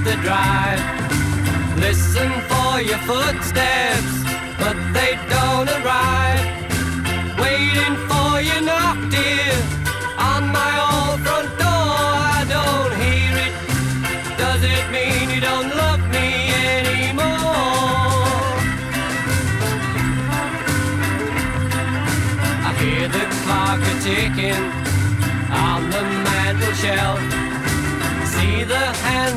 the drive. Listen for your footsteps, but they don't arrive. Waiting for you knock, dear, on my old front door. I don't hear it. Does it mean you don't love me anymore? I hear the clock a-ticking on the mantel shelf. See the hands